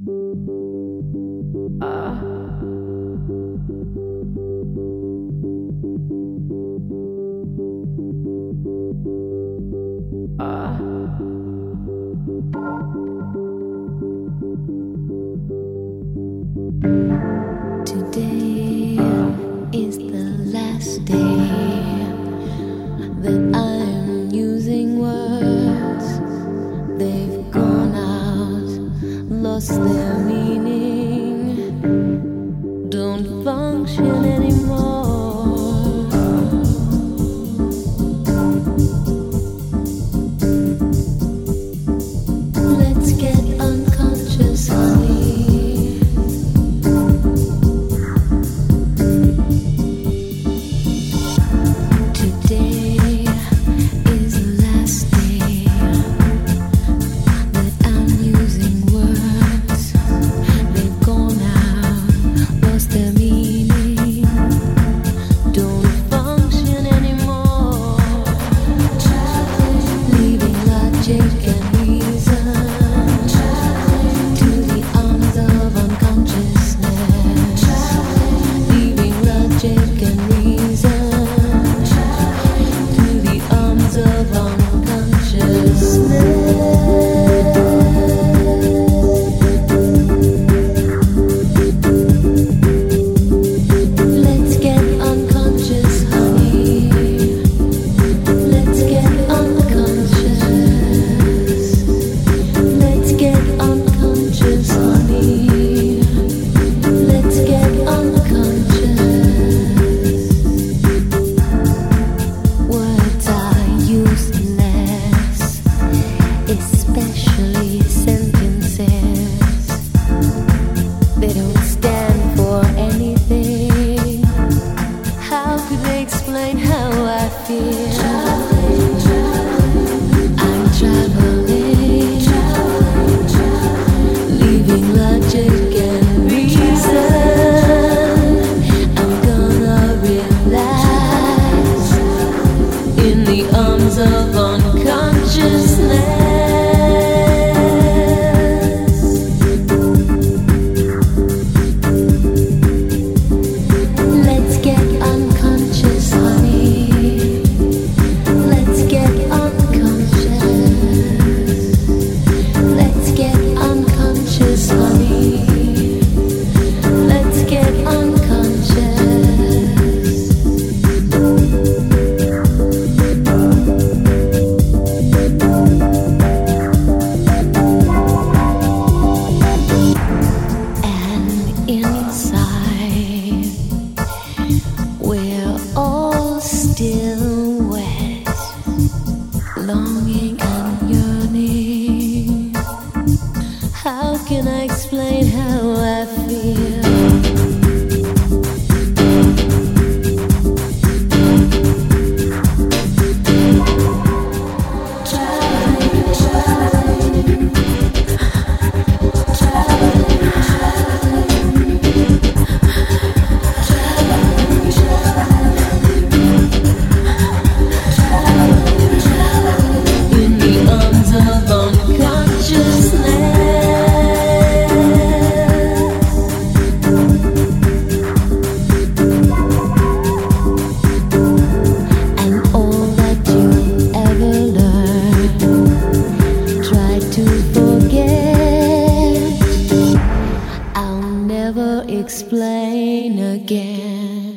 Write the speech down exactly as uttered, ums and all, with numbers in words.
Today is the last day that I'm using words. They've gone out, lost their meaning, don't function anymore. Let's get unconscious, honey. Especially sentences, they don't stand for anything. How could they explain how I feel? Traveling, traveling. I'm traveling, traveling, traveling. Leaving logic and reason. I'm gonna relax in the arms of unconsciousness. Still wet, longing and yearning. How can I explain how I feel? Explain again.